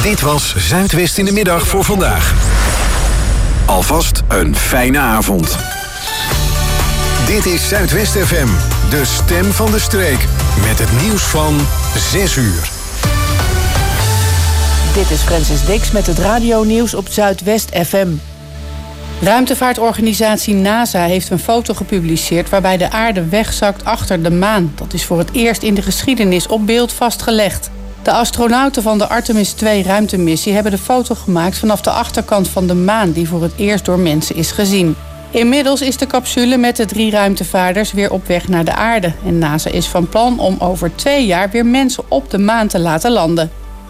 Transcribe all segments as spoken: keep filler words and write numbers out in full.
Dit was Zuidwest in de middag voor vandaag. Alvast een fijne avond. Dit is Zuidwest F M, de stem van de streek. Met het nieuws van zes uur. Dit is Francis Dix met het radionieuws op Zuidwest F M. Ruimtevaartorganisatie NASA heeft een foto gepubliceerd waarbij de aarde wegzakt achter de maan. Dat is voor het eerst in de geschiedenis op beeld vastgelegd. De astronauten van de Artemis twee ruimtemissie hebben de foto gemaakt vanaf de achterkant van de maan, die voor het eerst door mensen is gezien. Inmiddels is de capsule met de drie ruimtevaarders weer op weg naar de aarde. En NASA is van plan om over twee jaar weer mensen op de maan te laten landen.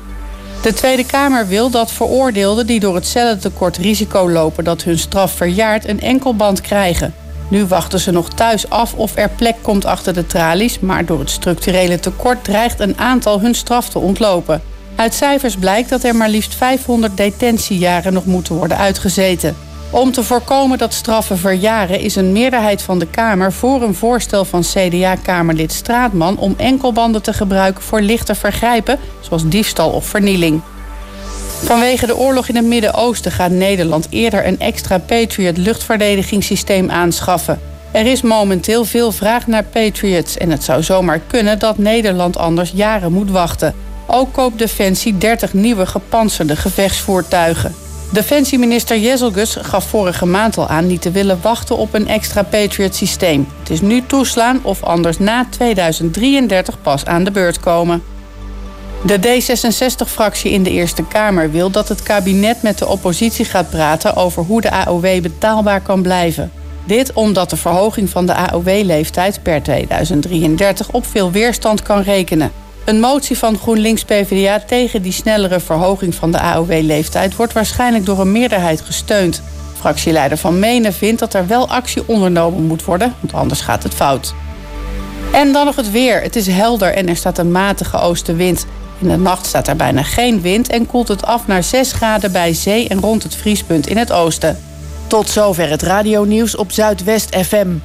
De Tweede Kamer wil dat veroordeelden die door het cellentekort risico lopen dat hun straf verjaart een enkelband krijgen. Nu wachten ze nog thuis af of er plek komt achter de tralies, maar door het structurele tekort dreigt een aantal hun straf te ontlopen. Uit cijfers blijkt dat er maar liefst vijfhonderd detentiejaren nog moeten worden uitgezeten. Om te voorkomen dat straffen verjaren is een meerderheid van de Kamer voor een voorstel van C D A-Kamerlid Straatman om enkelbanden te gebruiken voor lichte vergrijpen, zoals diefstal of vernieling. Vanwege de oorlog in het Midden-Oosten gaat Nederland eerder een extra Patriot luchtverdedigingssysteem aanschaffen. Er is momenteel veel vraag naar Patriots en het zou zomaar kunnen dat Nederland anders jaren moet wachten. Ook koopt Defensie dertig nieuwe gepantserde gevechtsvoertuigen. Defensieminister Jezelgus gaf vorige maand al aan niet te willen wachten op een extra Patriot-systeem. Het is nu toeslaan of anders na tweeduizend drieëndertig pas aan de beurt komen. De D zesenzestig-fractie in de Eerste Kamer wil dat het kabinet met de oppositie gaat praten over hoe de A O W betaalbaar kan blijven. Dit omdat de verhoging van de A O W-leeftijd per tweeduizend drieëndertig op veel weerstand kan rekenen. Een motie van GroenLinks P v d A tegen die snellere verhoging van de A O W-leeftijd wordt waarschijnlijk door een meerderheid gesteund. Fractieleider Van Menen vindt dat er wel actie ondernomen moet worden, want anders gaat het fout. En dan nog het weer. Het is helder en er staat een matige oostenwind. In de nacht staat er bijna geen wind en koelt het af naar zes graden bij zee en rond het vriespunt in het oosten. Tot zover het radionieuws op Zuidwest F M.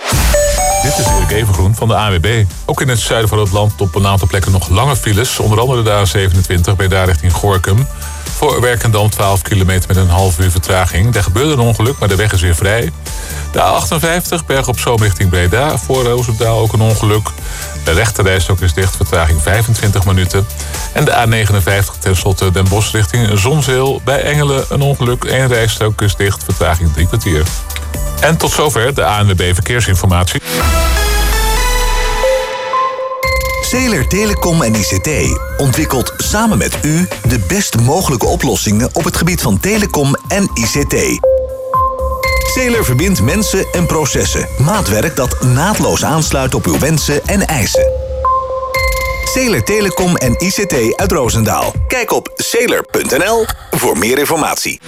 Dit is Erik Evengroen van de A N W B. Ook in het zuiden van het land op een aantal plekken nog lange files. Onder andere de A zevenentwintig bij daar richting Gorinchem. Voor Werkendam twaalf kilometer met een half uur vertraging. Daar gebeurde een ongeluk, maar de weg is weer vrij. De A achtenvijftig Berg op Zoom richting Breda. Voor Roosendaal ook een ongeluk. De rechterrijstrook is dicht, vertraging vijfentwintig minuten. En de A negenenvijftig tenslotte Den Bosch richting Zonzeel. Bij Engelen een ongeluk, één rijstrook is dicht, vertraging drie kwartier. En tot zover de A N W B Verkeersinformatie. Zeeler Telecom en I C T ontwikkelt samen met u de best mogelijke oplossingen op het gebied van telecom en I C T. Zeeler verbindt mensen en processen. Maatwerk dat naadloos aansluit op uw wensen en eisen. Zeeler Telecom en I C T uit Roosendaal. Kijk op zeeler punt n l voor meer informatie.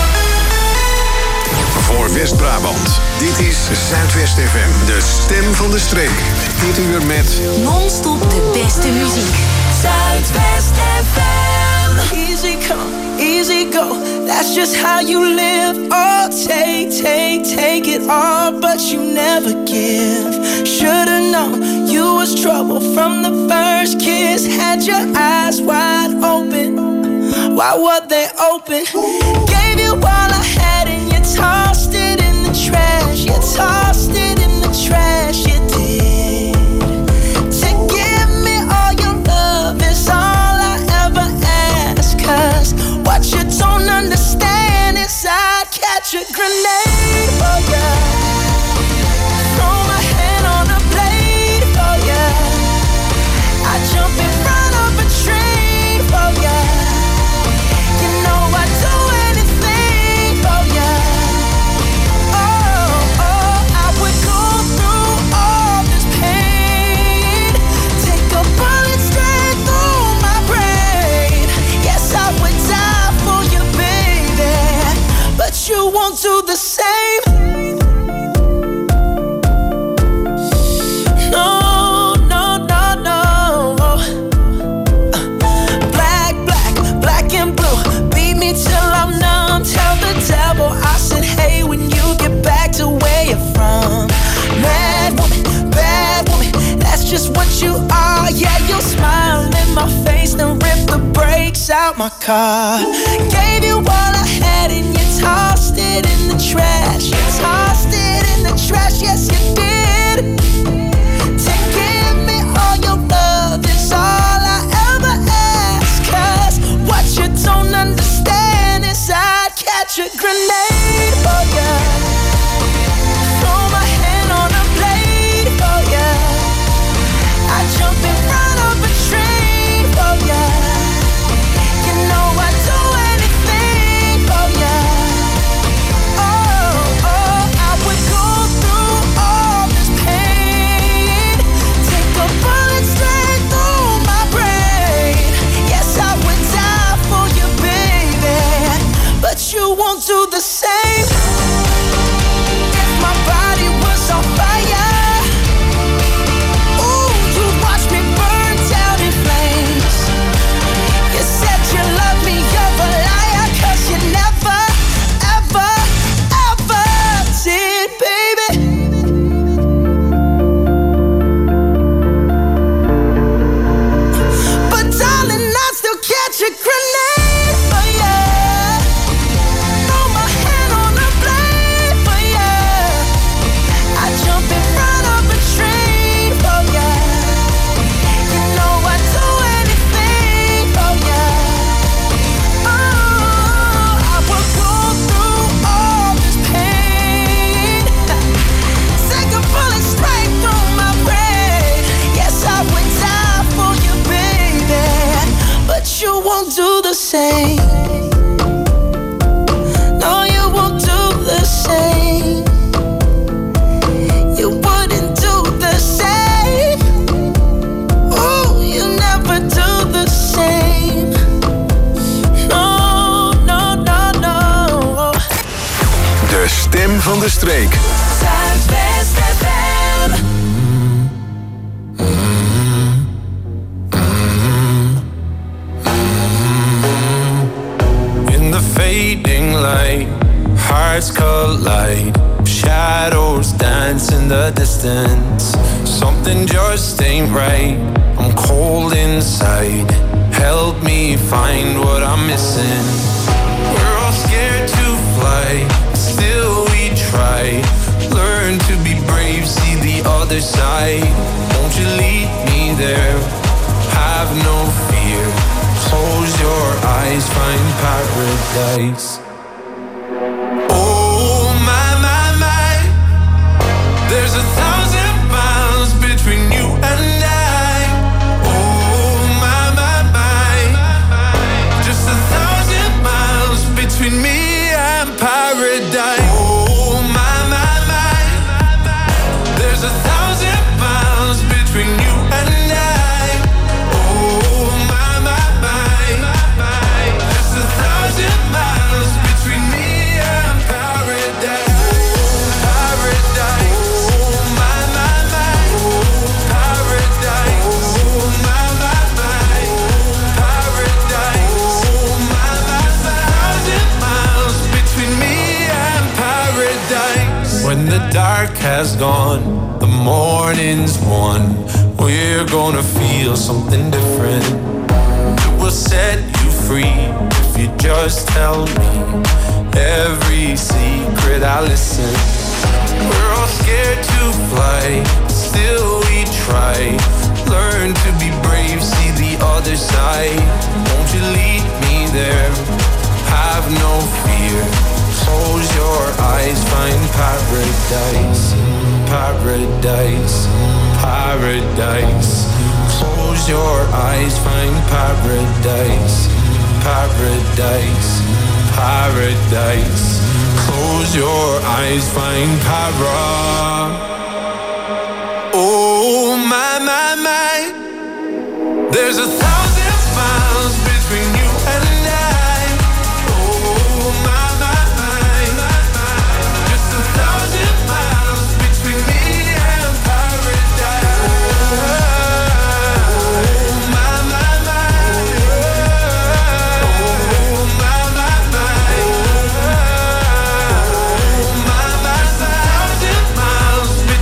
Voor West-Brabant, dit is Zuidwest F M, de stem van de streek. Dit uur met non-stop de beste muziek. Zuidwest F M. Easy come, easy go, that's just how you live. Oh, take, take, take it all, but you never give. Should've known you was trouble from the first kiss. Had your eyes wide open, why were they open? Gave you all I had and you tossed it in the trash. You tossed it in the trash, you did. To give me all your love is all I ever ask. Cause what you don't understand is I'd catch a grenade for ya. Throw my hand on a blade for ya. I jump in front of a train for ya. You know I'd do anything for ya. Oh, oh, I out my car. Gave you all I had and you tossed it in the trash. You tossed it in the trash, yes you did. To give me all your love is all I ever ask. Cause what you don't understand is I'd catch a grenade for ya. Throw my hand on a blade for ya. I'd jump in front of a train for ya. You know I'd do anything for ya. Oh, oh, I would go through all this pain. Take a bullet straight through my brain. Yes, I would die for you, baby. But you won't do the same. If my body was on fire, ooh, you'd watch me burn down in flames. You said you love me, you're a liar. Cause you never, ever, ever did, baby. But darling, I'd still catch a grenade for ya. Throw my hand on a blade for ya. I'd jump in front of a train for ya. You know I'd do anything for ya. Oh, I would go through all this pain. Take a bullet straight through my brain. Yes, I would die for you, baby. But you won't do the same. No, you won't do the same. You wouldn't do the same. Ooh, you never do the same. No, no, no, no. De stem van de streek. Zuidwest F M. In the fading light, hearts collide. Shadows dance in the distance. Something just ain't right. I'm cold inside. Help me find what I'm missing. We're all scared to fly, still we try. Learn to be brave, see the other side. Won't you lead me there? Have no fear. Close your eyes, find paradise. Oh my, my, my. There's a thousand miles between you and I. Oh my, my, my. Just a thousand miles between me and paradise. Oh my, my, my. There's a thousand miles between you and I. Oh my, my, my. Just a thousand miles between me and paradise. Paradise. Oh my, my, my. Paradise. Oh my, my, my. Paradise. Oh my, my, my. Thousand miles between me and paradise. When the dark has gone, the morning's won. We're gonna feel something different. It will set you free if you just tell me every secret. I listen. We're all scared to fly, still we try. Learn to be brave, see the other side. Won't you lead me there? Have no fear. Close your eyes, find paradise. Paradise, paradise. Close your eyes, find paradise. Paradise, paradise. Close your eyes, find para. Oh my, my, my. There's a thousand miles between you and I. Oh my, my, my. Just a thousand miles between me and paradise. Oh my, my, my. Oh my, my, my. Oh my, my, my. Thousand miles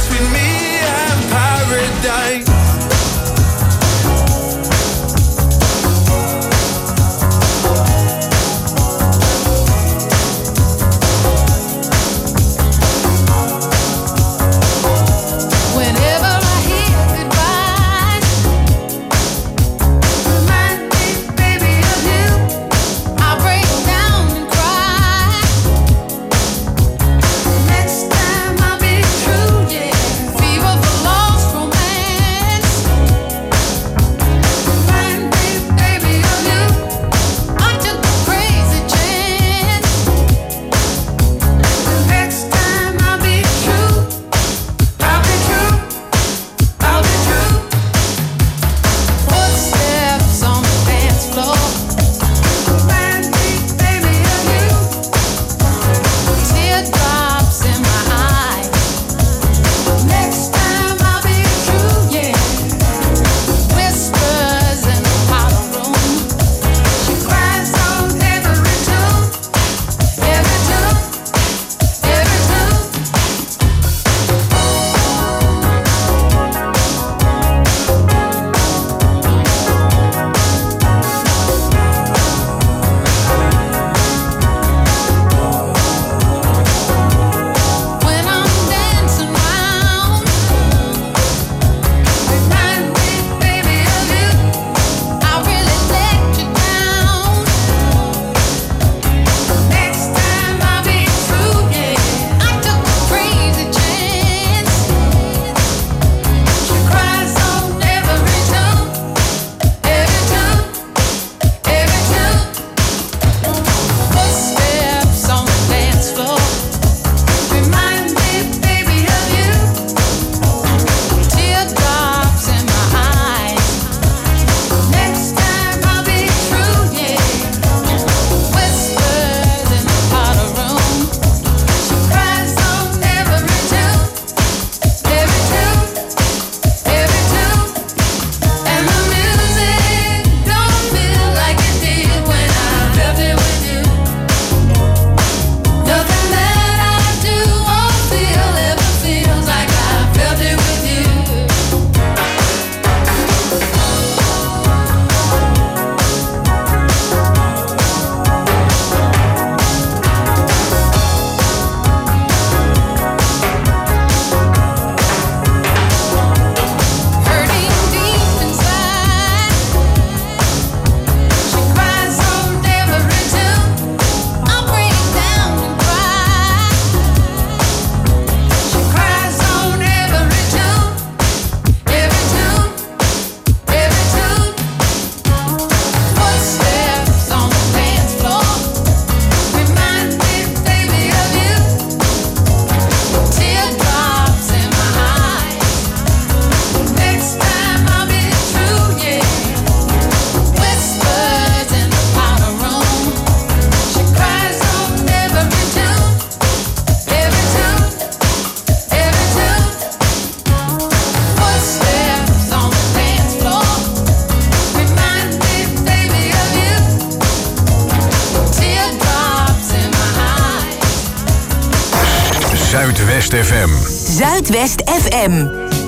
Zuidwest F M. Zuidwest F M.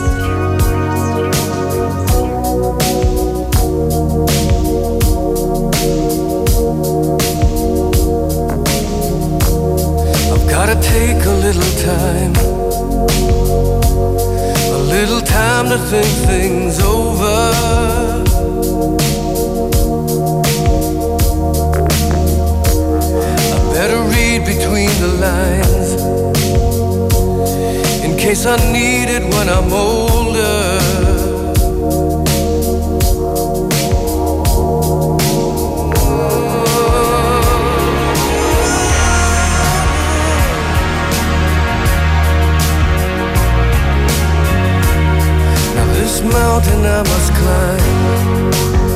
Gotta take a little time, a little time to think things over. I better read between the lines, in case I need it when I'm older. This mountain I must climb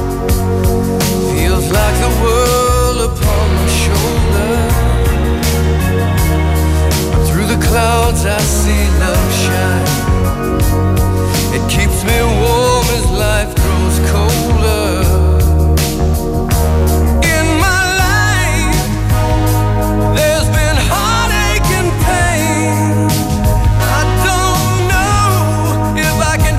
feels like the world upon my shoulder. Through the clouds I see love shine. It keeps me warm as life grows colder. In my life there's been heartache and pain. I don't know if I can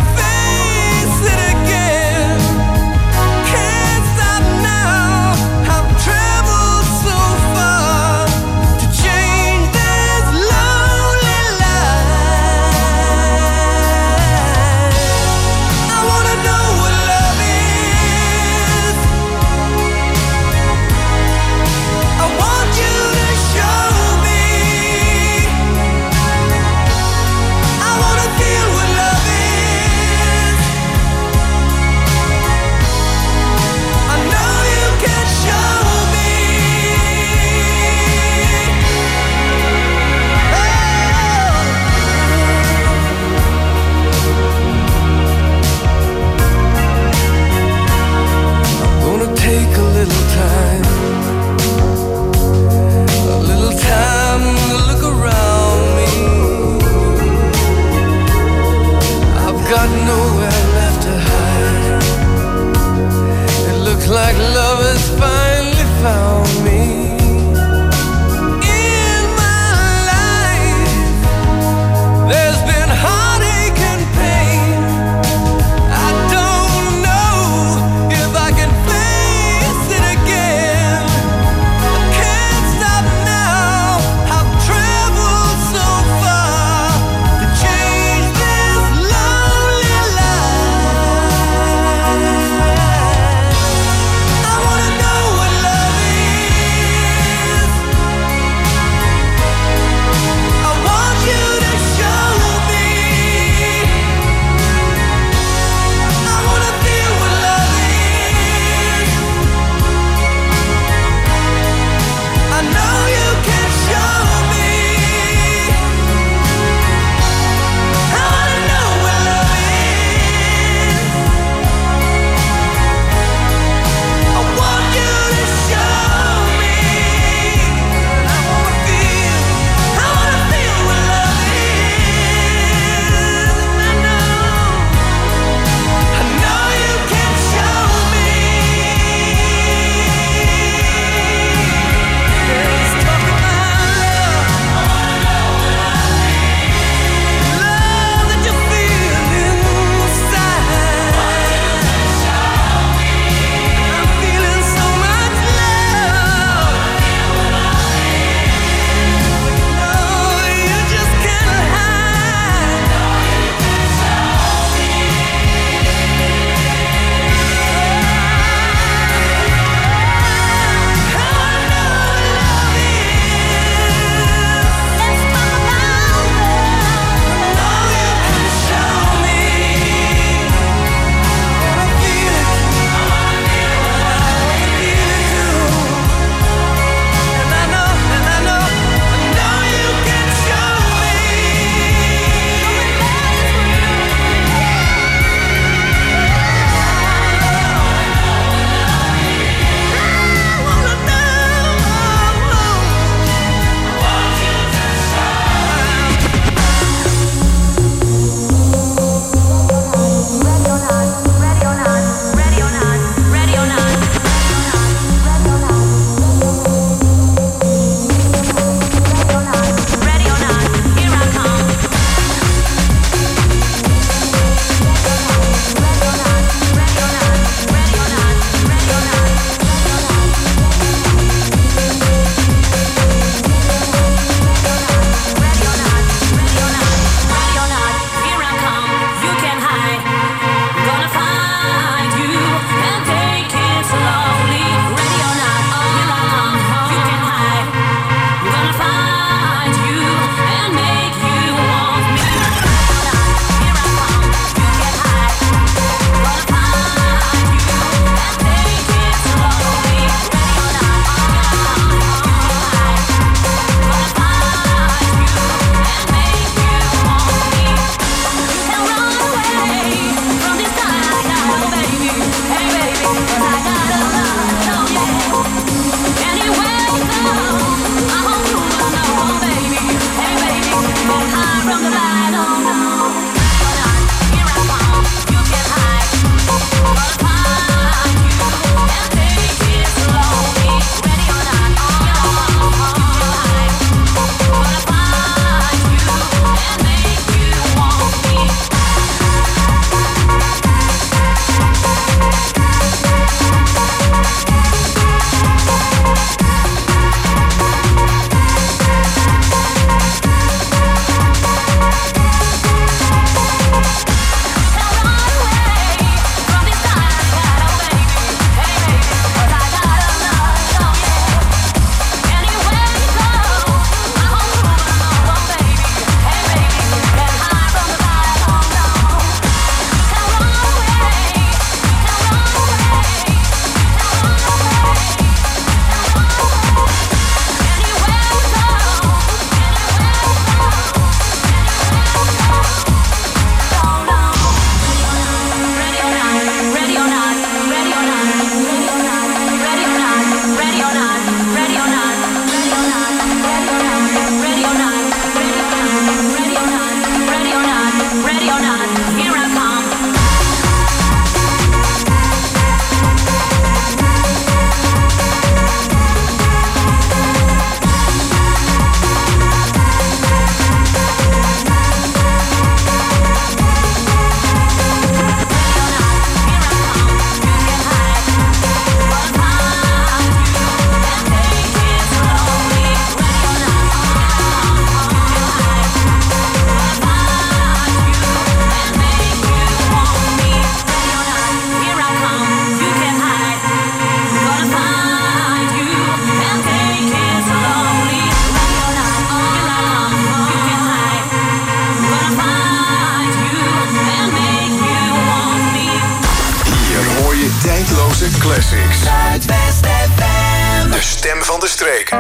Classics. Zuidwest F M. De stem van de streek.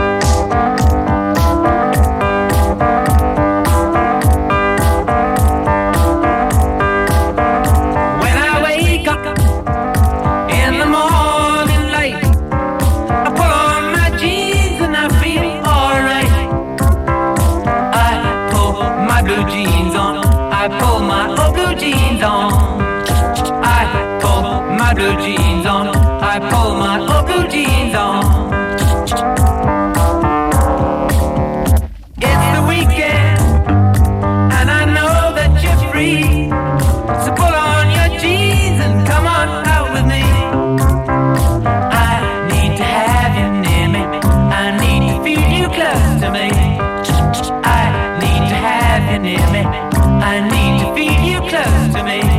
When I wake up in the morning light, I put on my jeans and I feel alright. I pull my blue jeans on, I pull my old blue jeans on. I pull my blue jeans on, I pull my old blue jeans on. It's the weekend and I know that you're free, so pull on your jeans and come on out with me. I need to have you near me, I need to feel you close to me. I need to have you near me, I need to feel you close to me.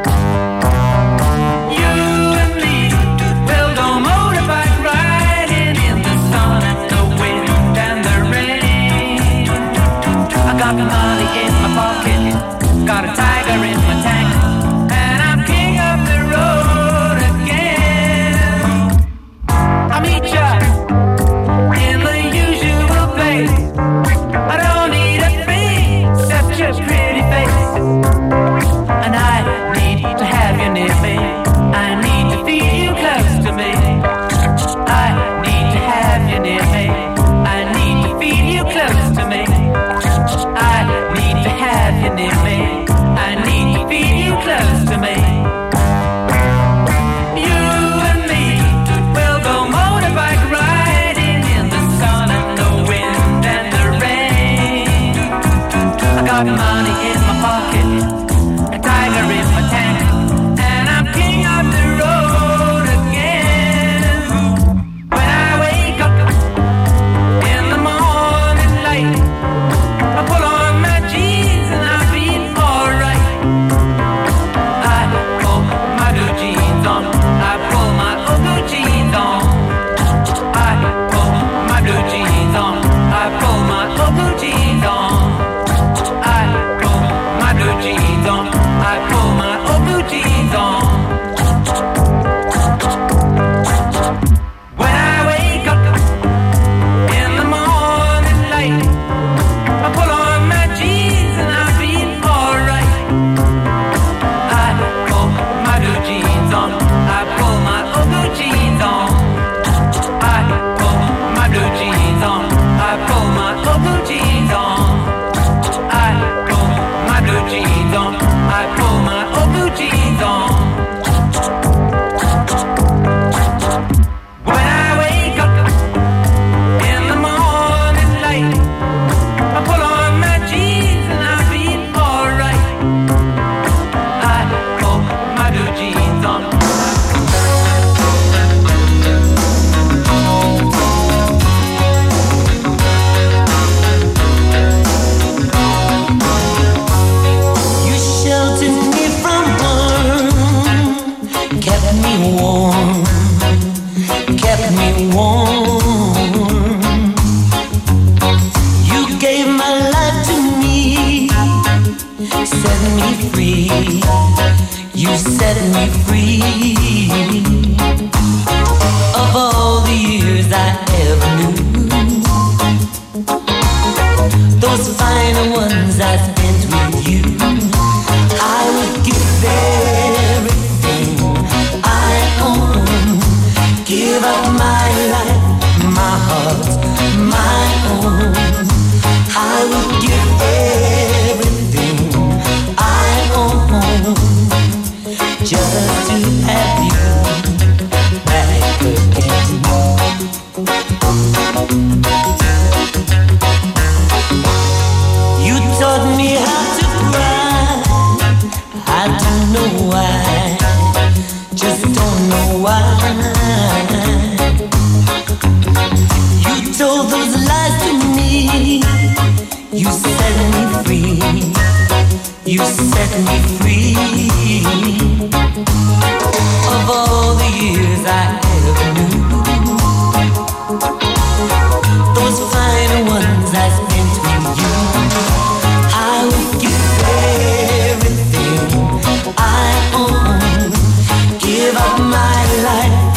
You and me will go motorbike riding in the sun and the wind and the rain. I got the money in my pocket, got a tiger in my tank, and I'm king of the road again. I'll meet ya in the usual place. I don't need a thing except your pretty face. And I need to have you near me, I need to feel you close to me. I need to have you near me, I need to feel you close to me. I need to have you near me, I need to feel you close to me. You and me will go motorbike riding in the sun and the wind and the rain. I got money in my pocket, a tiger in my tank, and I'm king of the road again. When I wake up in the morning light, I put on my jeans and I feel alright. I pull my blue jeans on, I pull my old blue jeans on. I pull my blue jeans on, I pull my old blue jeans on. I pull my blue jeans on, I pull my old blue jeans on. When I wake up in the morning light, I put on my jeans and I feel alright. I pull my blue jeans on, I pull my old blue jeans on. I pull my blue jeans on, I pull my old blue jeans on. I pull my blue jeans on, I pull my old blue jeans on. When I wake up in the morning light, I put on my jeans and I feel alright. I pull my blue jeans on. You sheltered me from harm, kept me warm, kept me warm. You gave my life to me, set me free. You set me free. Of all the years I ever knew, those final ones I spent with you, I would give everything I own, give up my life, my heart, my own. I would give everything I own just to have you back again. You taught me how to cry, I don't know why, just don't know why. You told those lies to me, you set me free, you set me free. Of all the years I ever knew, those final ones I spent with you, I would give everything I own, give up my life,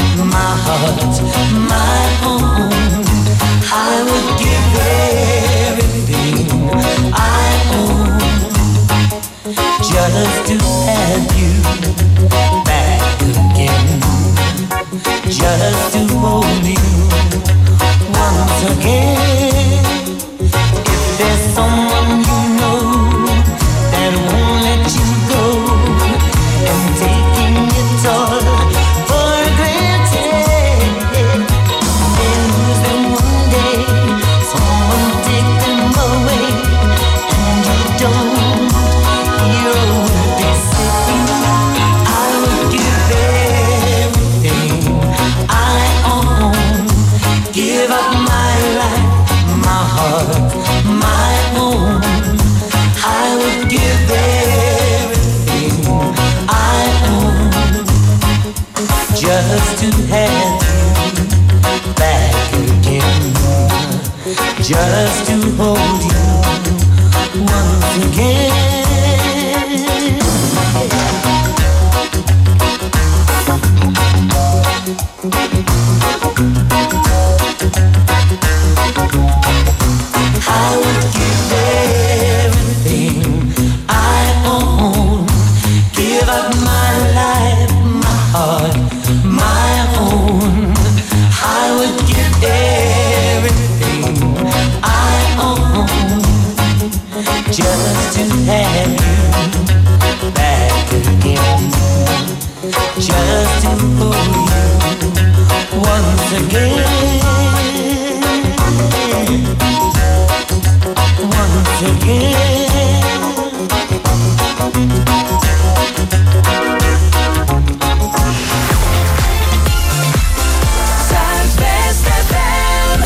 just to have you back again, just to hold you once again. If there's someone you know that won't let you go and taking it all for granted, then losing one day, someone take them away, and you don't hear a word they say. I would give everything I own, give up my life, my heart, my own. I would give everything I own just to have you back again, just to hold you once again. I would give everything I own, give up my life, my heart, my own. I would give everything I own just to have you back again, just to hold you once again. Once again. Zuidwest F M.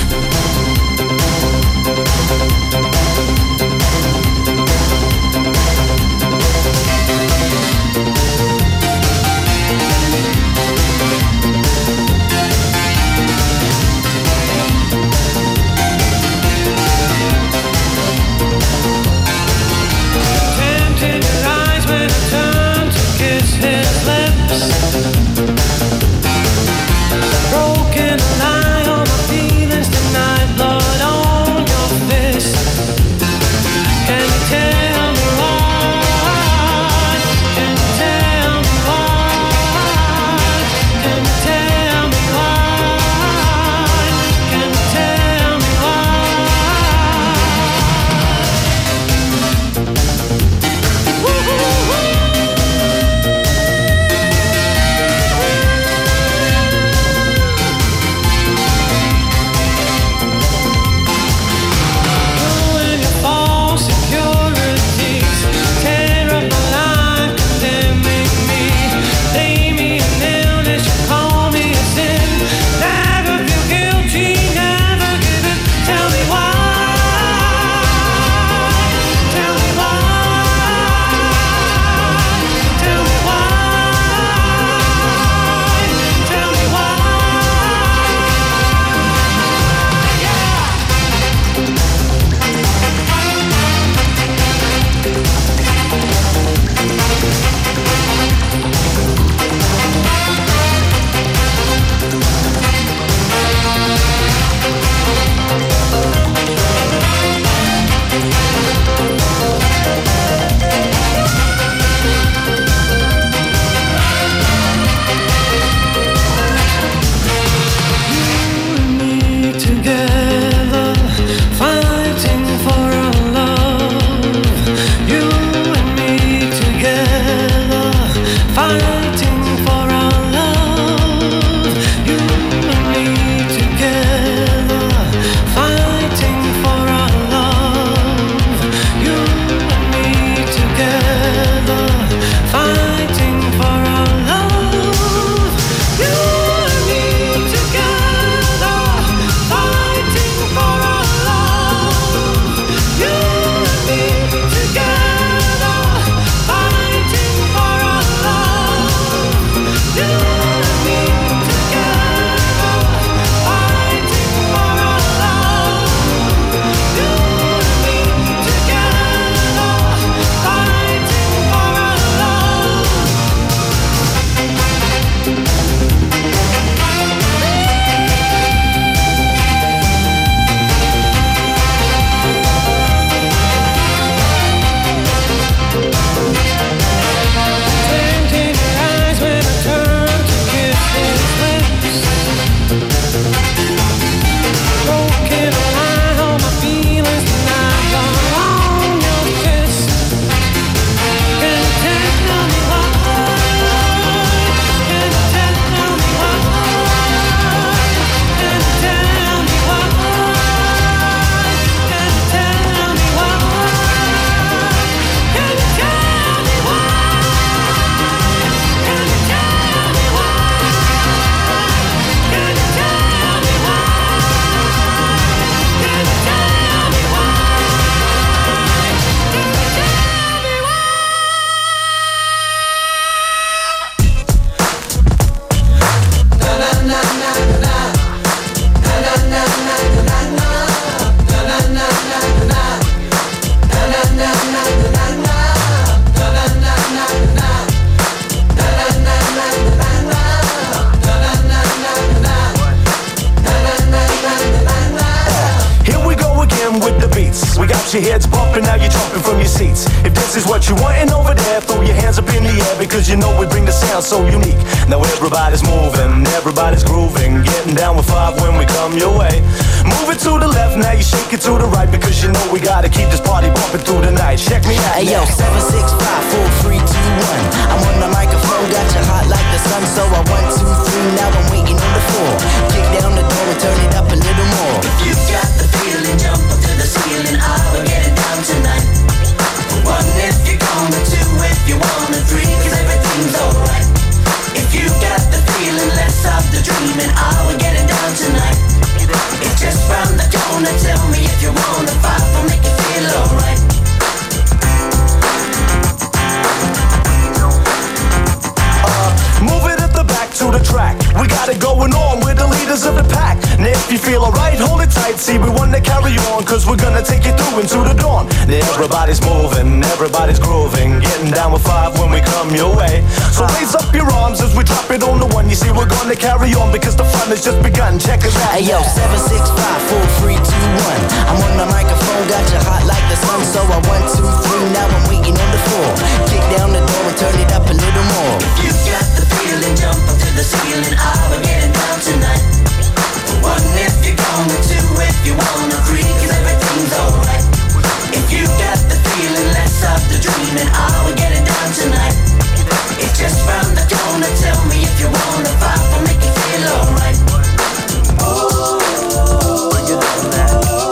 your head's bumping, now you're jumping from your seats. If this is what you wantin' over there, throw your hands up in the air, because you know we bring the sound so unique. Now everybody's moving, everybody's grooving, getting down with five when we come your way. Move it to the left, now you shake it to the right, because you know we gotta keep this party bumping through the night. Check me out. Hey yo, seven six five four three two one. I'm on the microphone, got you hot like the sun, so I one two three, now I'm waiting on the four. Kick down the door and turn it up a little more. If you got the feeling, jump up to the ceiling. I will get it down tonight. One if you're gonna, two if you wanna, three 'cause everything's alright. If you got the feeling, let's stop the dreaming. I will get it down tonight. It's just round the corner. Tell me if you wanna fight, will make you feel alright. Move it at the back to the track. We got it going on, we're the leaders of the pack. Now if you feel alright, hold it tight. See, we wanna carry on, cause we're gonna take you through into the dawn. Now everybody's moving, everybody's grooving, getting down with five when we come your way. So raise up your arms as we drop it on the one. You see, we're gonna carry on, because the fun has just begun. Check us out. Hey yo, seven six five four three two one. I'm on the microphone, got you hot like the sun, so I one two three, now I'm waiting on the four. Kick down the door and turn it up a little more. If you got the feeling, jump up to the ceiling. I will get it down tonight. One if you're gonna, two if you wanna, three 'cause everything's alright. If you got the feeling, let's stop the dreaming. I will get it down tonight. It's just round the corner. Tell me if you wanna fight, will make you feel alright. Oh, you know that.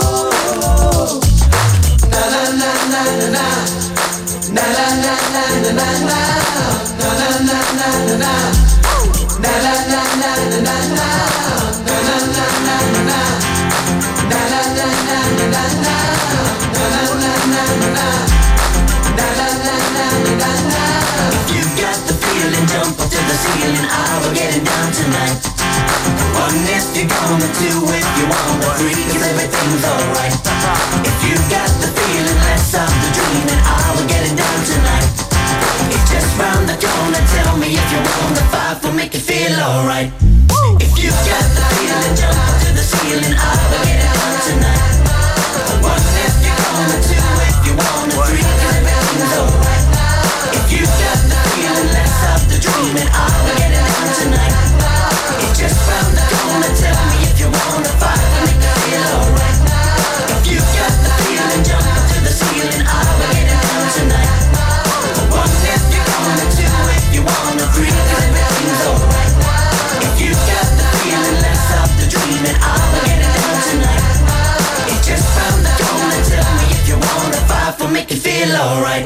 Na na na na na na na na na na na na na na na na na na. Na na na na na na na. Na na na na na na. Na na na na na na na. Na na na na na na. Na na na na na na. If you got the feeling, jump up to the ceiling. I will get it down tonight. One if you're gonna, two if you wanna, three 'cause everything's alright. If you got the feeling, let's stop the dreaming. I will get it down tonight. It's just round the corner. Tell me if you wanna fight, will make you feel alright. If you got the feeling, jump up to the ceiling. I will get it down tonight. One if you're gonna, two if you wanna, three 'cause everything's alright. If you got the feeling, let's stop the dreaming. I will get it down tonight. It's just round the corner. Tell me if you wanna fight, will make you feel alright. If you got the feeling, jump up to the ceiling. I will get it down tonight. One if you're gonna, two if you wanna, three 'cause everything's alright. If you got the feeling, let's stop the dreaming. I will get it down tonight. It's just round the corner. Tell me if you wanna fight, will make you feel alright.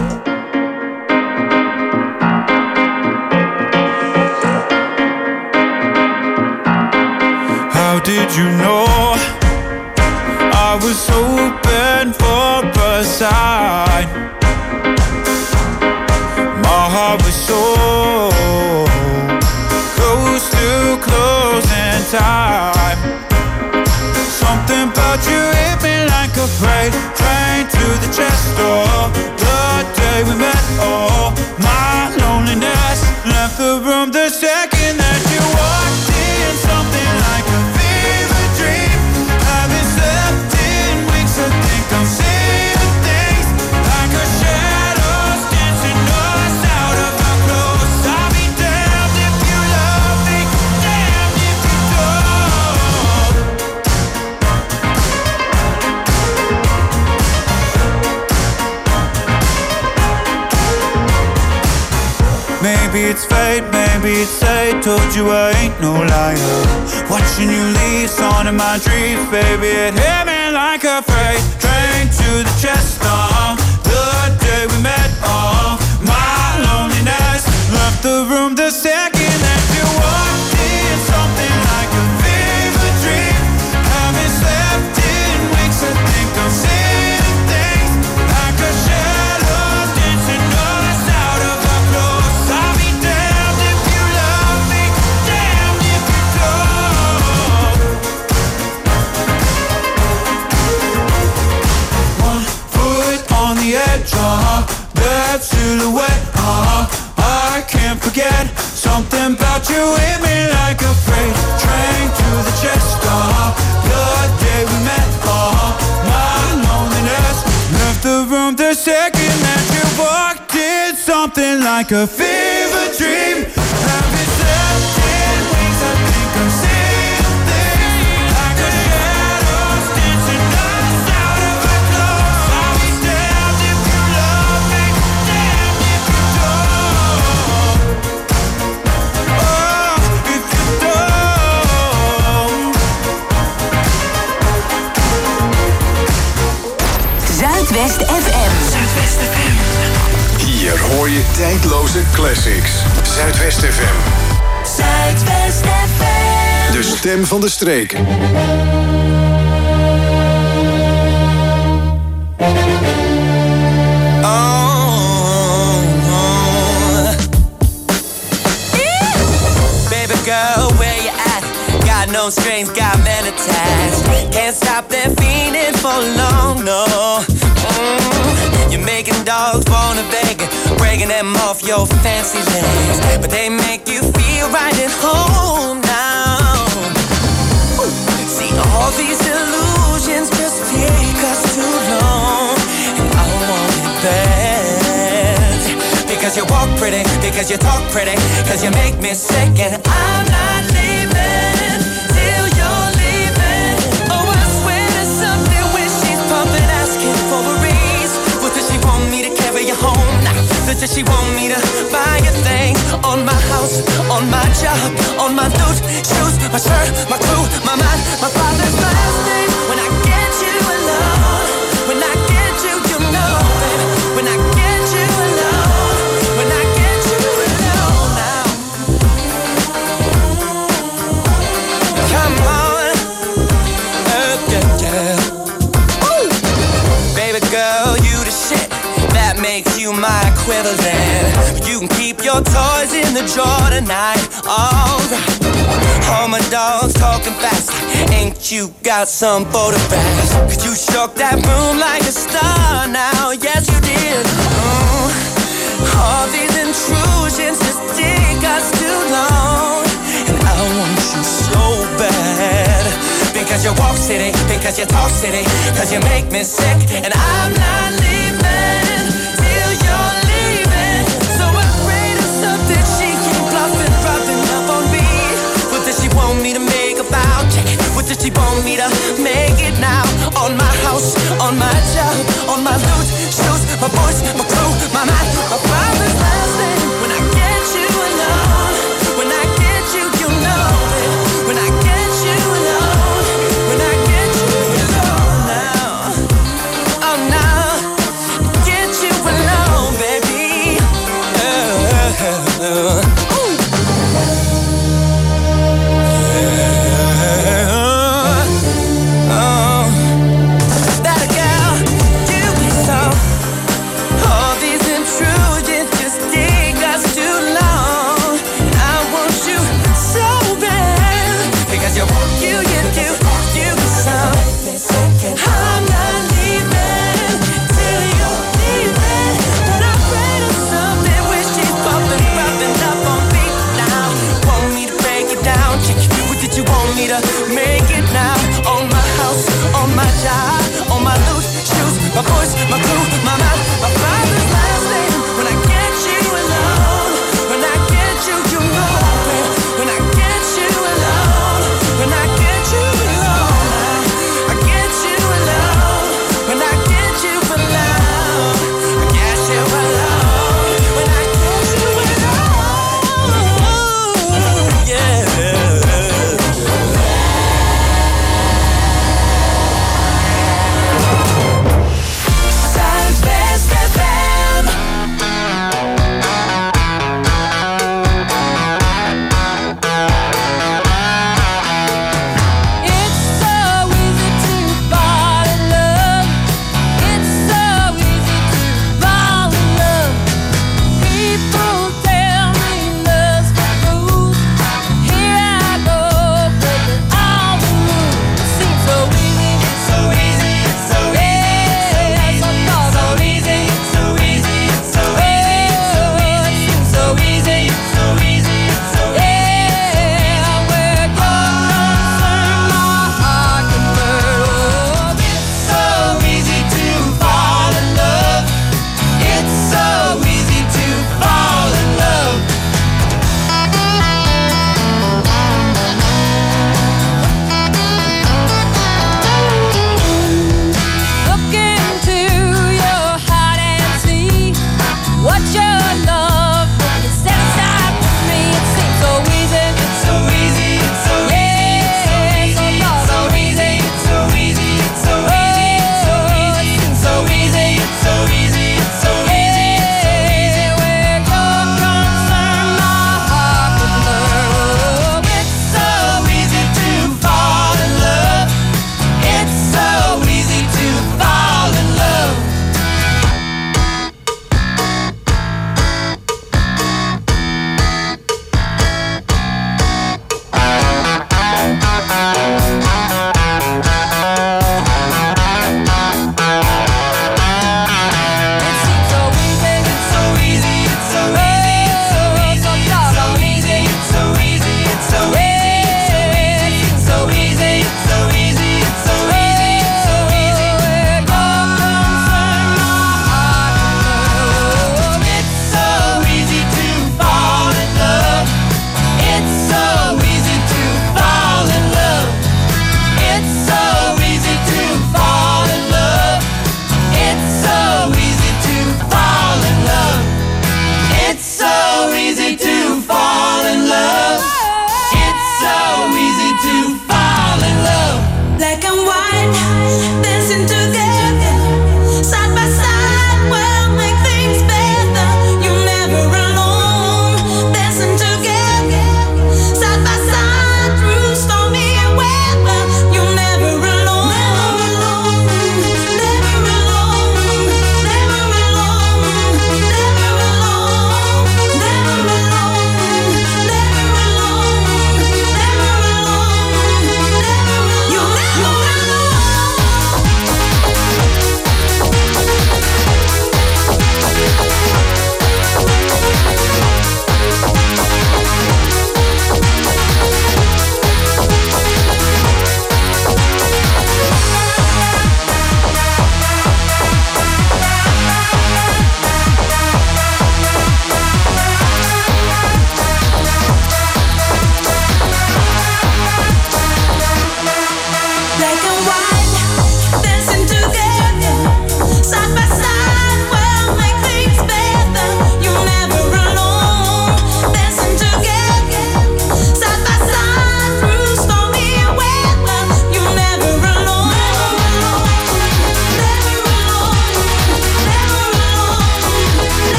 How did you know I was hoping for a sign? My heart was so close to closing time. Something about you hit me like a freight train to the chest door. The day we met, oh, my loneliness left the room the second that you walked in. Something like a fever dream. Haven't slept in weeks. I think I'm seeing things like a shadows dancing us out of our clothes. I'll be damned if you love me, damned if you don't. Maybe it's fate, maybe it's fate. Told you I ain't no liar. Watching you leave, on in my dreams, baby. It hit me like a freight train to the chest. Oh, the day we met, oh, my loneliness left the room the second that you walked in. Something like a fever dream. Haven't slept in weeks. I think I'm seeing things like a shadows dancing us out of our clothes. I'll be damned if you love me, damned if you don't. One foot on the edge, uh-huh. That silhouette, uh-huh. I can't forget something like a fever dream. Having seventeen wings, I think I'm seeing things like a shadow stitching us out of our clothes. I'll be damned if you love me, damned if you don't. Oh, if you don't. Zuidwest F M. Zuidwest F M. Hier hoor je tijdloze classics. Zuidwest F M. Zuidwest F M. De stem van de streek. Baby girl, where you at? Got no strings, got men attached. Can't stop that feeling for long, no. Mm, you're making dogs wanna beg, breaking them off your fancy legs, but they make you feel right at home now. See, all these illusions just take us too long, and I want it bad. Because you walk pretty, because you talk pretty, because you make me sick, and I'm not leaving till you're leaving. Oh, I swear there's something when she's pumping, asking for a raise. What does she want me to carry you home? Does she want me to buy a thing? On my house, on my job, on my loot, shoes, my shirt, my crew, my mind, my father's last name. When I get you alone, when I get you, you know it. When I get you alone, when I get you alone now. Come on, uh, yeah, yeah. Ooh. Baby girl, you the shit. That makes you my equivalent. You can keep your toys in the drawer tonight. Alright. All my dogs talking fast. Ain't you got some photographs? Cause you shook that room like a star now. Yes, you did. Mm. All these intrusions just take us too long, and I want you so bad. Because you walk city, because you talk city, because you make me sick, and I'm not leaving till you're leaving. So afraid of something she keep bluffing, dropping up on me. What does she want me to make about? What does she want me to make it now? On my house, on my job, on my loot, shoes, my voice, my crew, my mind, my father's last name. When I get you alone, when I get you, you know it. When I get you alone, when I get you alone now. Oh, now, get you alone, baby. Uh, uh, uh. Up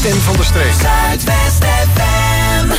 stem van de streek. Zuidwest F M.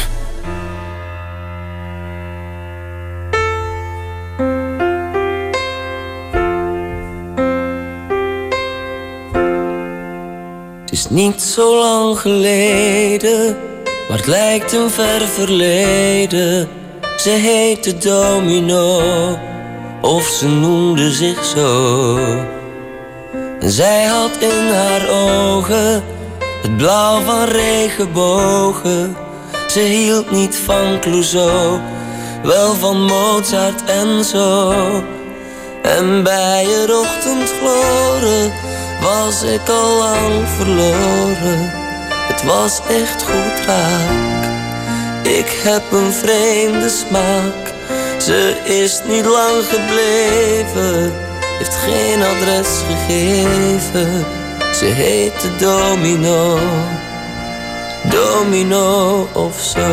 Het is niet zo lang geleden, maar het lijkt een ver verleden. Ze heette Domino, of ze noemde zich zo. En zij had in haar ogen het blauw van regenbogen. Ze hield niet van Clouseau, wel van Mozart en zo. En bij het ochtendgloren was ik al lang verloren. Het was echt goed raak. Ik heb een vreemde smaak. Ze is niet lang gebleven, heeft geen adres gegeven. Ze heette Domino, Domino of zo.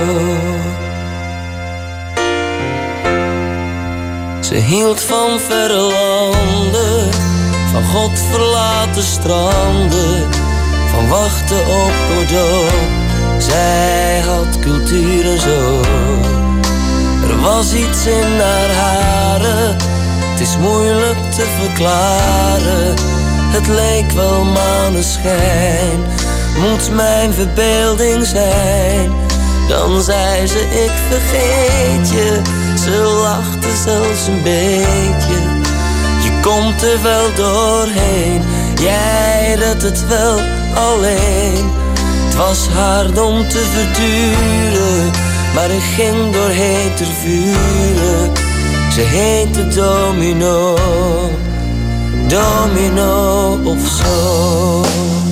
Ze hield van verre landen, van God verlaten stranden, van wachten op Godot. Zij had cultuur en zo. Er was iets in haar haren, het is moeilijk te verklaren. Het leek wel maneschijn, moet mijn verbeelding zijn. Dan zei ze ik vergeet je, ze lachte zelfs een beetje. Je komt er wel doorheen, jij redt het wel alleen. Het was hard om te verduren, maar ik ging doorheen ter vuren. Ze heette Domino, Domino of zo.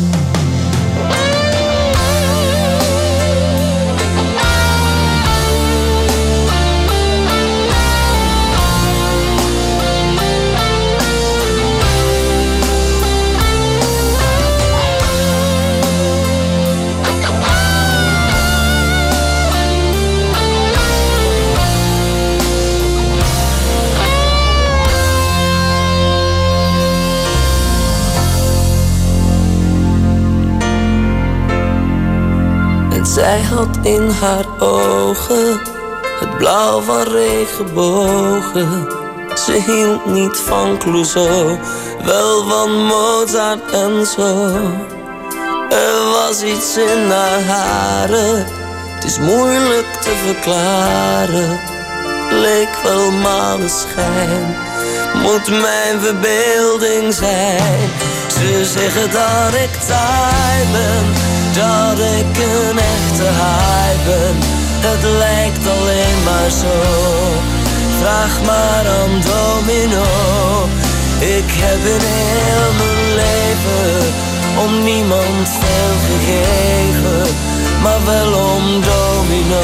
Zij had in haar ogen het blauw van regenbogen. Ze hield niet van Clouseau, wel van Mozart en zo. Er was iets in haar haren, het is moeilijk te verklaren. Leek wel maneschijn, moet mijn verbeelding zijn. Ze zeggen dat ik taai ben, dat ik een echte haai ben. Het lijkt alleen maar zo, vraag maar aan Domino. Ik heb in heel mijn leven om niemand veel gegeven, maar wel om Domino,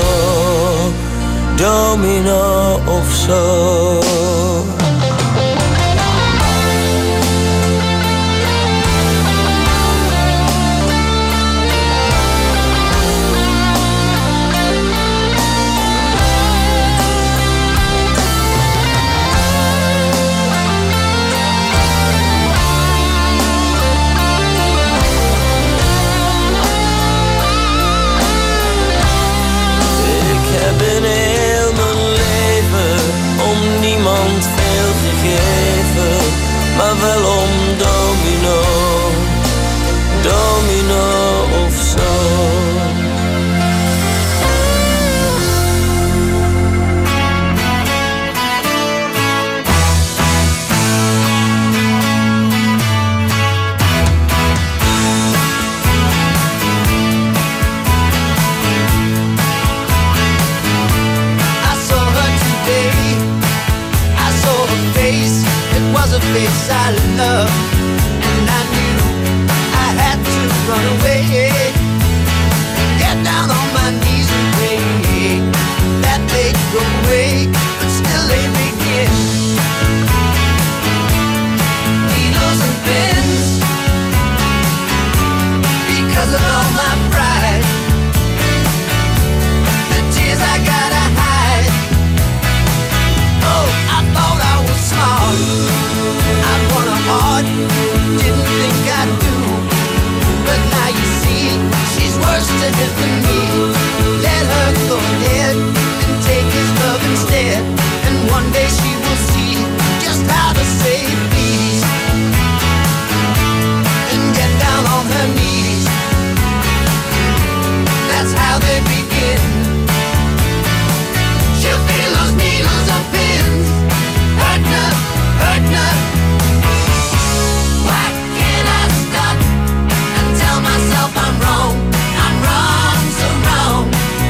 Domino of zo. Maar wel om Domino, Domino of zo. A face I love, and I knew I had to run away, get down on my knees and pray that they'd go away, but still they begin. Needles and pins, because of all my pride, the tears I gotta hide. Oh, I thought I was smart, I'd won a heart, didn't think I'd do. But now you see, she's worth symphony. Let her go ahead and take his love instead. And one day she will see just how to say please and get down on her knees. That's how they begin. She'll feel those needles and pins, hurting her, hurting her. Why can't I stop and tell myself I'm wrong? I'm wrong, so wrong.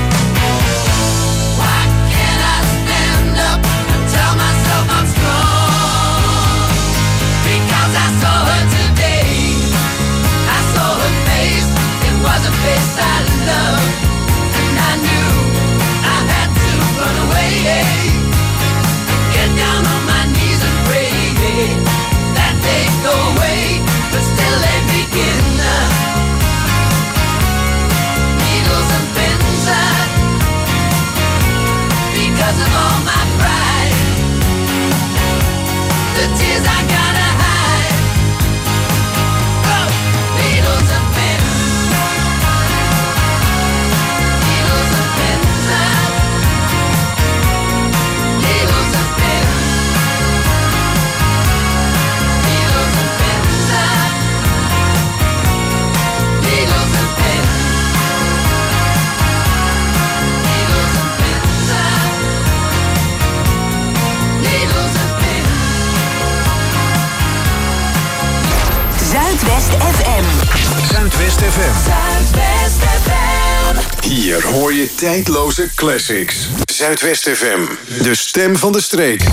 Why can't I stand up and tell myself I'm strong? Because I saw her today. I saw her face. It was a face I loved, and I knew I had to run away. Get down on my knees and pray that they go away, but still they begin. Needles and pins, because of all my pride, the tears I gotta hide. Oh, needles and pins, needles and pins, needles and pins, needles and pins, needles and pins, needles and pins, needles and pins. Zuidwest F M. Zuidwest F M. Zuidwest F M. Hier hoor je tijdloze classics. Zuidwest F M. De stem van de streek.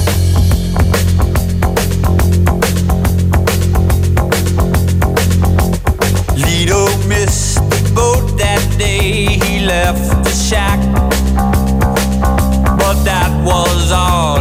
Lido missed the boat that day. He left the shack, but that was all